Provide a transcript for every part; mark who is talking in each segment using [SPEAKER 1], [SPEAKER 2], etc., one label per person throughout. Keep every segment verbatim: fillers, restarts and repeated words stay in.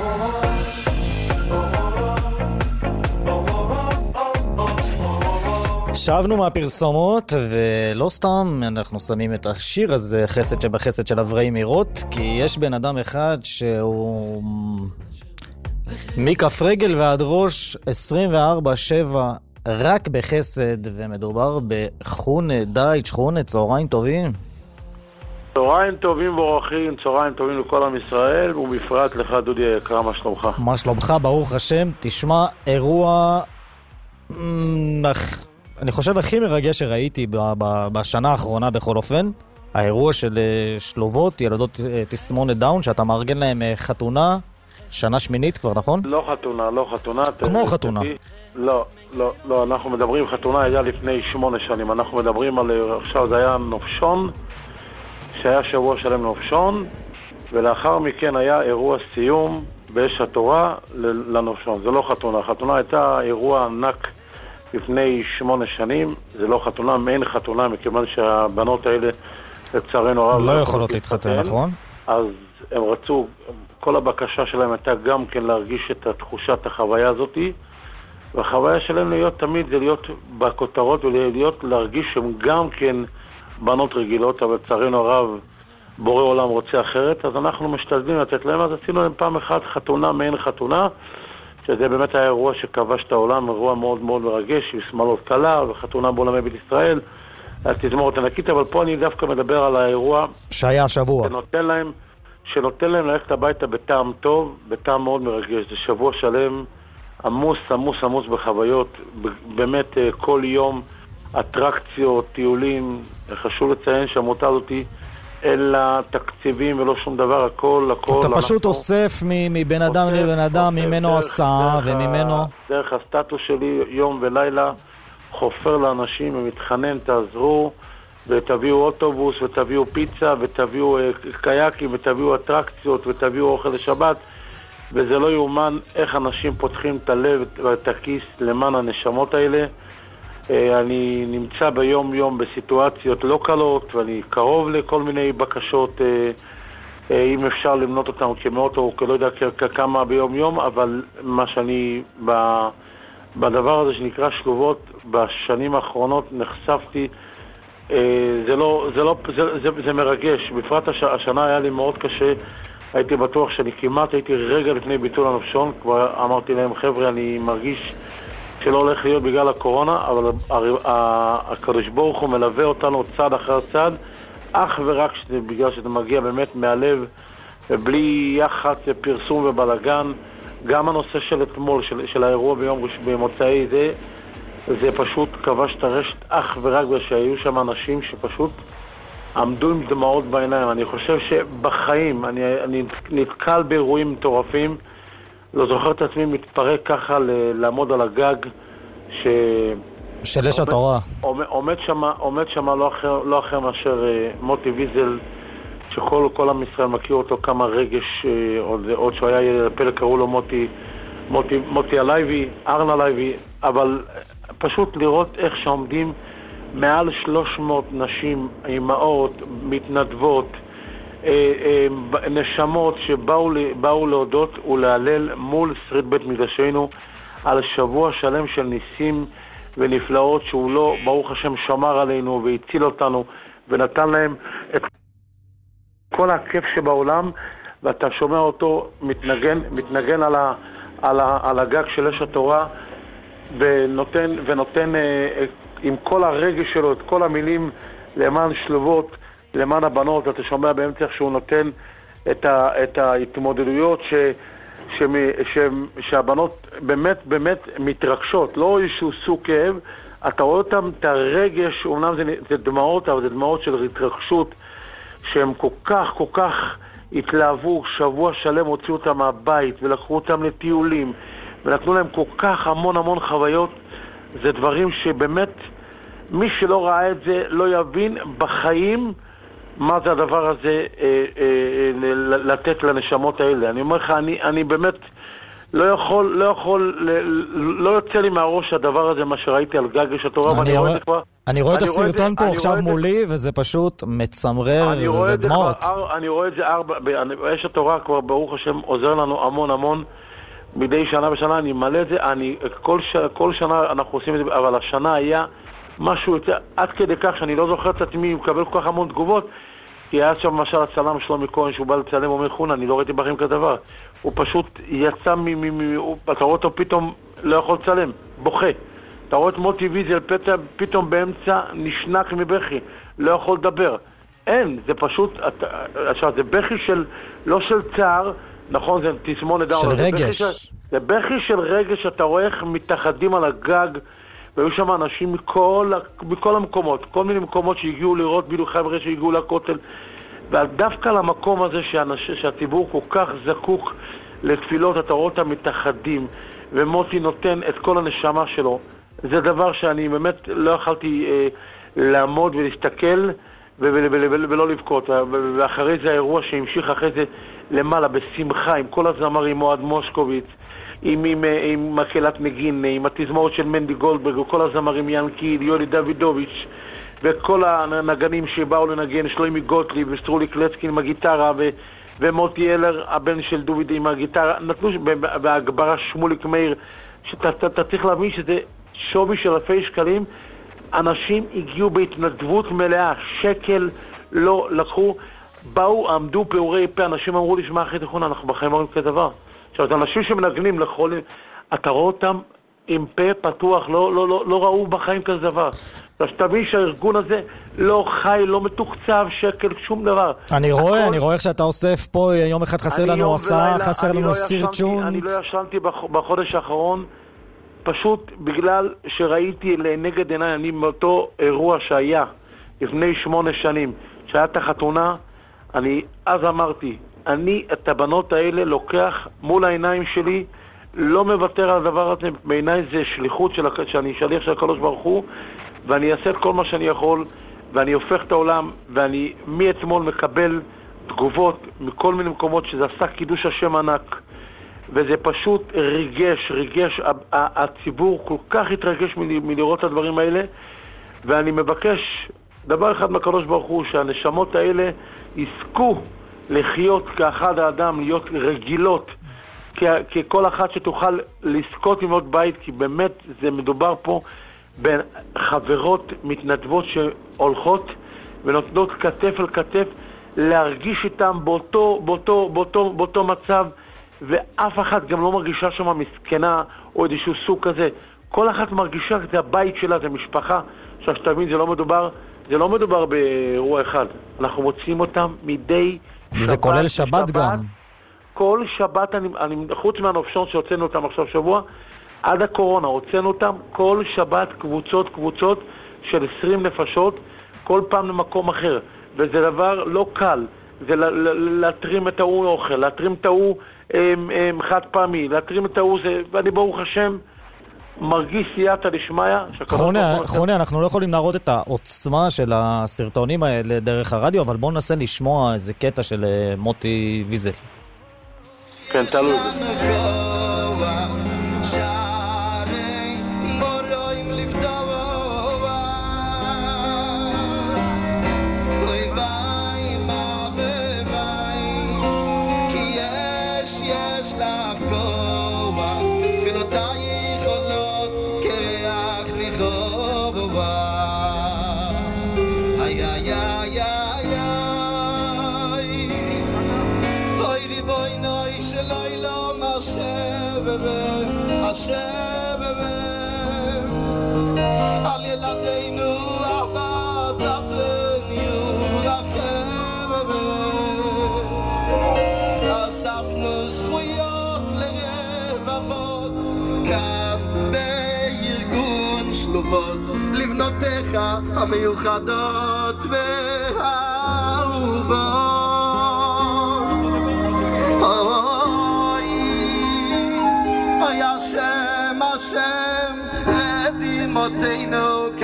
[SPEAKER 1] שבנו מהפרסומות, ולא סתם אנחנו שמים את השיר הזה, חסד שבחסד של אברהם מירות, כי יש בן אדם אחד שהוא מכף רגל ועד ראש עשרים וארבע שבע רק בחסד, ומדובר בחונה דייט, שכונה, צהריים טובים.
[SPEAKER 2] צהריים טובים ואורחים, צהריים טובים לכל עם ישראל, ובפרט לך דודי היקר, מה שלומך?
[SPEAKER 1] מה שלומך, ברוך השם. תשמע, אירוע אני חושב הכי מרגש שראיתי בשנה האחרונה בכל אופן, האירוע של שלובות, ילדות תסמונת דאון, שאתה מארגן להם חתונה, שנה שמינית כבר, נכון?
[SPEAKER 2] לא חתונה, לא חתונה.
[SPEAKER 1] כמו חתונה.
[SPEAKER 2] לא, לא, לא, אנחנו מדברים, חתונה היה לפני שמונה שנים, אנחנו מדברים על, עכשיו זה היה נופשון, שהיה שבוע שלם נופשון, ולאחר מכן היה אירוע סיום באש התורה לנופשון. זה לא חתונה, חתונה הייתה אירוע ענק לפני שמונה שנים, זה לא חתונה, מעין חתונה, מכיוון שהבנות האלה לצערנו הרב
[SPEAKER 1] לא יכולות להתחתן, נכון?
[SPEAKER 2] אז הם רצו, כל הבקשה שלהם הייתה גם כן להרגיש את תחושת החוויה הזאת, והחוויה שלהם להיות תמיד זה להיות בכותרות ולהיות להרגיש שהם גם כן בנות רגילות, אבל לצערנו הרב בורא עולם רוצה אחרת, אז אנחנו משתדלים לתת להם, אז עשינו להם פעם אחת חתונה, מעין חתונה, שזה באמת היה אירוע שכבש את העולם, אירוע מאוד מאוד מרגש, עם שמלות קלה וחתונה בעולמי בית ישראל, אז תזמורת ענקית, אבל פה אני דווקא מדבר על האירוע
[SPEAKER 1] שהיה שבוע.
[SPEAKER 2] שנותן להם, שנותן להם ללכת הביתה בטעם טוב, בטעם מאוד מרגש. זה שבוע שלם, עמוס, עמוס, עמוס בחוויות, באמת כל יום, אטרקציות, טיולים, חשוב לציין שהמותה הזאת אלא תקציבים ולא שום דבר, הכל, הכל.
[SPEAKER 1] אתה פשוט אוסף מבן אדם לבן אדם, ממנו הסעה וממנו...
[SPEAKER 2] דרך הסטטוס שלי, יום ולילה, חופר לאנשים ומתחנן, תעזרו, ותביאו אוטובוס, ותביאו פיצה, ותביאו קייקים, ותביאו אטרקציות, ותביאו אוכל לשבת, וזה לא יאומן איך אנשים פותחים את הלב ואת הכיס למען הנשמות האלה. אני נמצא ביום יום בסיטואציות לא קלות, ואני קרוב לכל מיני בקשות, אם אפשר למנות אותם כמאות או כלא יודע כמה ביום יום, אבל מה שאני בדבר הזה שנקרא שלובות בשנים האחרונות נחשפתי, זה לא, זה לא, זה, זה, זה מרגש. בפרט הש, השנה היה לי מאוד קשה, הייתי בטוח שאני כמעט הייתי רגע לפני ביטול הנופשון, כבר אמרתי להם חבר'ה אני מרגיש שלא הולך להיות בגלל הקורונה, אבל הקדוש ברוך הוא מלווה אותנו צד אחר צד, אך ורק שזה, בגלל שזה מגיע באמת מהלב, ובלי יחץ פרסום ובלגן. גם הנושא של אתמול, של, של האירוע ביום במוצאי זה, זה פשוט כבש את הרשת אך ורק שהיו שם אנשים שפשוט עמדו עם דמעות בעיניים. אני חושב שבחיים, אני, אני נתקל באירועים מטורפים, לא זוכר את עצמי מתפרק ככה ל- לעמוד על הגג ש...
[SPEAKER 1] של אש התורה.
[SPEAKER 2] עומד, עומד שם, עומד שם לא אחר, לא אחר מאשר uh, מוטי ויזל, שכל כל עם ישראל מכיר אותו, כמה רגש, uh, עוד, עוד שהוא היה ילד הפלא, קראו לו מוטי, מוטי, מוטי הלייבי, ארנה לייבי, אבל פשוט לראות איך שעומדים מעל שלוש מאות נשים, אימהות, מתנדבות, נשמות שבאו להודות ולהלל מול שריד בית מקדשנו על שבוע שלם של ניסים ונפלאות שהוא לא, ברוך השם, שמר עלינו והציל אותנו ונתן להם את כל הכיף שבעולם, ואתה שומע אותו מתנגן, מתנגן על, ה, על, ה, על הגג של אש התורה ונותן, ונותן עם כל הרגש שלו את כל המילים למען שלובות, למען הבנות. אתה שומע באמצע שהוא נותן את, ה, את ההתמודדויות ש, ש, ש, שהבנות באמת באמת מתרגשות, לא איזשהו סוג כאב, אתה רואה אותם, את הרגש, אומנם זה, זה דמעות, אבל זה דמעות של התרגשות, שהם כל כך כל כך התלהבו, שבוע שלם הוציאו אותם מהבית ולקחו אותם לטיולים ונתנו להם כל כך המון המון חוויות. זה דברים שבאמת מי שלא ראה את זה לא יבין בחיים מה זה הדבר הזה אה, אה, לתת לנשמות האלה. אני אומר לך, אני, אני באמת לא יכול, לא יכול, לא יוצא לי מהראש הדבר הזה, מה שראיתי על גג אש התורה, ואני רואה את זה כבר.
[SPEAKER 1] אני רואה את הסרטון פה עכשיו מולי, וזה פשוט מצמרר, זה דמעות.
[SPEAKER 2] אני רואה את זה ארבע, יש התורה כבר, ברוך השם, עוזר לנו המון המון, מדי שנה בשנה אני מלא את זה, אני, כל, ש, כל שנה אנחנו עושים את זה, אבל השנה היה משהו יותר, עד כדי כך שאני לא זוכר את עצמי, מקבל כל כך המון תגובות, כי היה שם למשל הצלם שלומי כהן, שהוא בא לצלם אומר חונה, אני לא ראיתי בחיים כדבר. הוא פשוט יצא, מ, מ, מ, אתה רואה אותו פתאום לא יכול לצלם, בוכה. אתה רואה את מוטי ויזל פתאום באמצע נשנק מבכי, לא יכול לדבר. אין, זה פשוט, עכשיו, זה בכי של, לא של צער, נכון, זה תסמונת דאון.
[SPEAKER 1] של רגש.
[SPEAKER 2] זה בכי של רגש, אתה רואה איך מתאחדים על הגג, והיו שם אנשים מכל, מכל המקומות, כל מיני מקומות שהגיעו לראות, בילו חבר'ה שהגיעו לכותל, ודווקא למקום הזה שאנש, שהציבור כל כך זקוק לתפילות, אתה רואה אותם מתאחדים, ומוטי נותן את כל הנשמה שלו. זה דבר שאני באמת לא יכלתי אה, לעמוד ולהסתכל ולא לבכות. ואחרי זה האירוע שהמשיך אחרי זה למעלה בשמחה עם כל הזמרים, מועד מושקוביץ, עם, עם, עם מקהלת נגין, עם התזמורת של מנדי גולדברג וכל הזמרים ינקיל, יולי דוידוביץ' וכל הנגנים שבאו לנגן, שלוימי גוטליב וסטרולי קלצקי עם הגיטרה ו, ומוטי אלר, הבן של דוביד עם הגיטרה, נתנו בהגברה שמוליק מאיר, שאתה צריך להבין שזה שווי של אלפי שקלים. אנשים הגיעו בהתנדבות מלאה, שקל לא לקחו, באו, עמדו פעורי פה, אנשים אמרו לי, שמע אחרי תכון, אנחנו בחיים אומרים כדבר. עכשיו, זה אנשים שמנגנים לכל, אתה רואה אותם עם פה פתוח, לא, לא, לא, לא ראו בחיים כזה דבר. אז תבין שהארגון הזה לא חי, לא מתוקצב, שקל, שום דבר.
[SPEAKER 1] אני רואה, אני רואה איך שאתה אוסף פה, יום אחד חסר לנו עשה, חסר לנו סרצ'ון.
[SPEAKER 2] אני לא ישנתי בחודש האחרון, פשוט בגלל שראיתי לנגד עיניי, אני מאותו אירוע שהיה לפני שמונה שנים, שהיה את החתונה, אני אז אמרתי, אני את הבנות האלה לוקח מול העיניים שלי, לא מוותר על הדבר הזה, בעיניי זה שליחות של, שאני שליח של הקדוש ברוך הוא, ואני אעשה את כל מה שאני יכול, ואני הופך את העולם, ואני מאתמול מקבל תגובות מכל מיני מקומות שזה עשה קידוש השם ענק, וזה פשוט ריגש, ריגש, הציבור כל כך התרגש מלראות את הדברים האלה, ואני מבקש דבר אחד מהקדוש ברוך הוא, שהנשמות האלה יזכו לחיות כאחד האדם, להיות רגילות, ככל אחת שתוכל לזכות עם עוד בית, כי באמת זה מדובר פה בין חברות מתנדבות שהולכות ונותנות כתף אל כתף, להרגיש איתם באותו, באותו, באותו, באותו מצב, ואף אחת גם לא מרגישה שמה מסכנה או איזשהו סוג כזה. כל אחת מרגישה זה הבית שלה, זה משפחה. עכשיו שתבין, זה לא מדובר, זה לא מדובר באירוע אחד. אנחנו מוצאים אותם מדי שבת.
[SPEAKER 1] זה כולל שבת, שבת גם.
[SPEAKER 2] כל שבת, אני, אני, חוץ מהנופשון שהוצאנו אותם עכשיו שבוע, עד הקורונה, הוצאנו אותם כל שבת קבוצות, קבוצות של עשרים נפשות, כל פעם למקום אחר. וזה דבר לא קל. זה להתרים את ההוא אוכל, להתרים את ההוא חד פעמי, להתרים את ההוא זה, ואני ברוך השם מרגיש סייעתא דשמיא.
[SPEAKER 1] חוני, אנחנו לא יכולים להראות את העוצמה של הסרטונים האלה דרך הרדיו, אבל בואו ננסה לשמוע איזה קטע של מוטי ויזל.
[SPEAKER 2] כן, תלוי. לבנותיך המיוחדות והאהובות. אוי, אוי השם, השם, לדמעותינו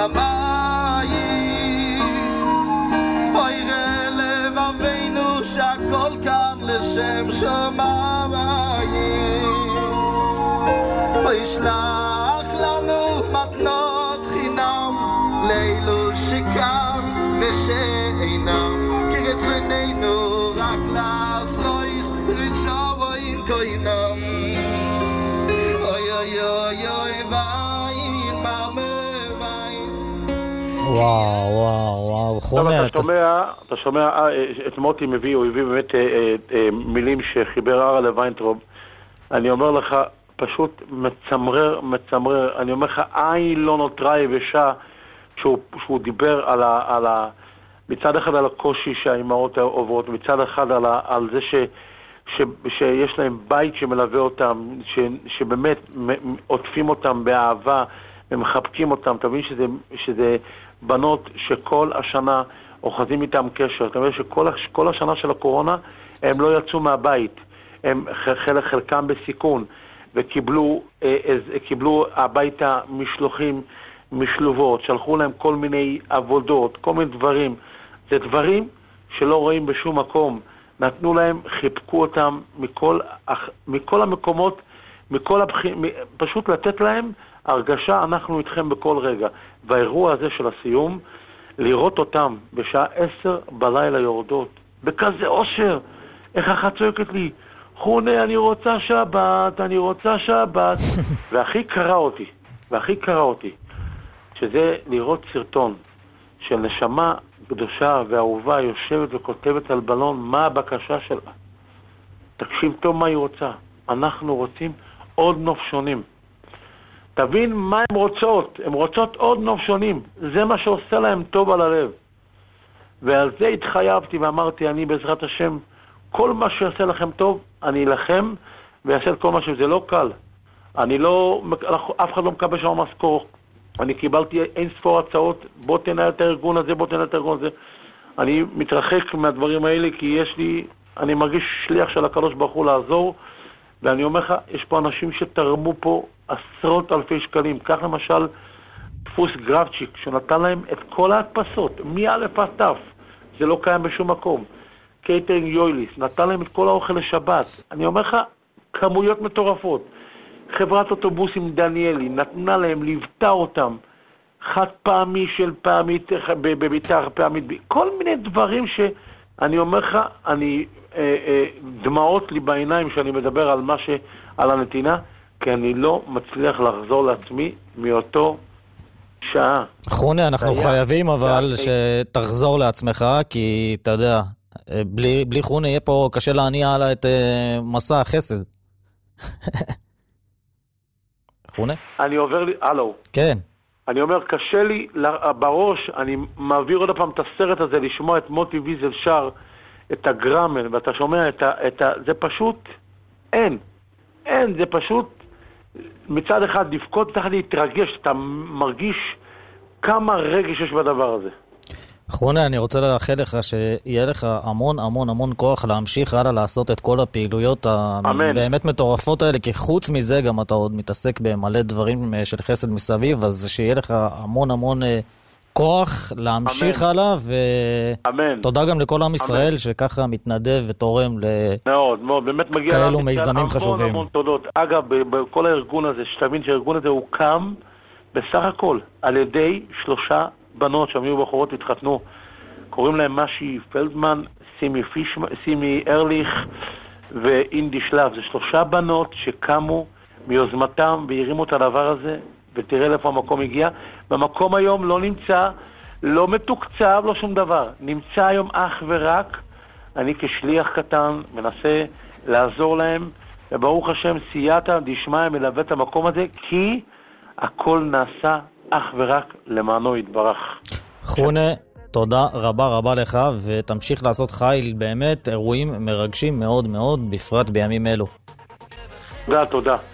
[SPEAKER 2] כמים. אוי לבבינו שהכל כאן לשם שמיים. אוי שלח לנו מתנות חינם לילו
[SPEAKER 1] וואו, וואו, וואו, חונה.
[SPEAKER 2] אתה שומע, אתה שומע, את מוטי מביא, הוא הביא באמת מילים שחיבר ארה לויינטרוב. אני אומר לך, פשוט מצמרר, מצמרר. אני אומר לך, עין לא נותרה יבשה, שהוא דיבר על ה... מצד אחד על הקושי שהאימהות עוברות, מצד אחד על זה ש... שיש להם בית שמלווה אותם, שבאמת עוטפים אותם באהבה, ומחבקים אותם. אתה מבין שזה, שזה בנות שכל השנה אוחזים איתם קשר. אתה מבין שכל השנה של הקורונה הם לא יצאו מהבית. הם חלק חלקם בסיכון, וקיבלו קיבלו הביתה משלוחים, משלובות, שלחו להם כל מיני עבודות, כל מיני דברים. זה דברים שלא רואים בשום מקום. נתנו להם, חיבקו אותם מכל, מכל המקומות, מכל הבח... פשוט לתת להם הרגשה, אנחנו איתכם בכל רגע. והאירוע הזה של הסיום, לראות אותם בשעה עשר בלילה יורדות, בכזה אושר, איך אחת צועקת לי, חונה, אני רוצה שבת, אני רוצה שבת, והכי קרה אותי, והכי קרה אותי, שזה לראות סרטון של נשמה קדושה ואהובה יושבת וכותבת על בלון מה הבקשה שלה. תקשיב טוב מה היא רוצה. אנחנו רוצים עוד נופשונים. תבין מה הן רוצות. הן רוצות עוד נופשונים. זה מה שעושה להם טוב על הלב. ועל זה התחייבתי ואמרתי, אני בעזרת השם, כל מה שיעשה לכם טוב, אני אלחם ויעשה את כל מה שזה לא קל. אני לא, אף אחד לא מקבל שם משכורת. אני קיבלתי אין ספור הצעות, בוא תנהל את הארגון הזה, בוא תנהל את הארגון הזה. אני מתרחק מהדברים האלה כי יש לי, אני מרגיש שליח של הקדוש ברוך הוא לעזור, ואני אומר לך, יש פה אנשים שתרמו פה עשרות אלפי שקלים. כך למשל, דפוס גרבצ'יק, שנתן להם את כל ההדפסות, מא' עד ת', זה לא קיים בשום מקום. קייטרינג יויליס, נתן להם את כל האוכל לשבת. אני אומר לך, כמויות מטורפות. חברת אוטובוסים דניאלי, נתנה להם, ליוותה אותם, חד פעמי של פעמית, בביתה פעמית, כל מיני דברים שאני אומר לך, אני, אה, אה, דמעות לי בעיניים שאני מדבר על מה ש... על הנתינה, כי אני לא מצליח לחזור לעצמי מאותו שעה.
[SPEAKER 1] חונה, אנחנו חייבים אבל שתחזור לעצמך, כי אתה יודע, בלי, בלי חונה יהיה פה קשה להניע עלה את אה, מסע החסד. חונה?
[SPEAKER 2] אני עובר לי, הלו.
[SPEAKER 1] כן.
[SPEAKER 2] אני אומר, קשה לי בראש, אני מעביר עוד פעם את הסרט הזה, לשמוע את מוטי ויזל שר, את הגרמל, ואתה שומע את ה... את ה זה פשוט, אין. אין, זה פשוט, מצד אחד לפקוד, מצד אחד להתרגש, אתה מרגיש כמה רגש יש בדבר הזה.
[SPEAKER 1] חונה, אני רוצה לאחל לך שיהיה לך המון המון המון כוח להמשיך הלאה לעשות את כל הפעילויות הבאמת מטורפות האלה, כי חוץ מזה גם אתה עוד מתעסק במלא דברים של חסד מסביב, אז שיהיה לך המון המון כוח להמשיך הלאה, ותודה גם לכל עם ישראל שככה מתנדב ותורם לכאלו מיזמים חשובים.
[SPEAKER 2] המון המון תודות. אגב, בכל הארגון הזה, שתבין שהארגון הזה הוקם בסך הכל על ידי שלושה בנות שהיו בחורות התחתנו, קוראים להם משי פלדמן, סימי פישמן, סימי ארליך ואינדי שלב. זה שלושה בנות שקמו מיוזמתם והרימו את הדבר הזה, ותראה לאיפה המקום הגיע. במקום היום לא נמצא, לא מתוקצב, לא שום דבר. נמצא היום אך ורק, אני כשליח קטן מנסה לעזור להם, וברוך השם סייעתא דשמיא מלווה את המקום הזה, כי הכל נעשה אך ורק למענו יתברך.
[SPEAKER 1] חונה, תודה רבה רבה לך, ותמשיך לעשות חיל, באמת אירועים מרגשים מאוד מאוד, בפרט בימים אלו.
[SPEAKER 2] תודה, תודה.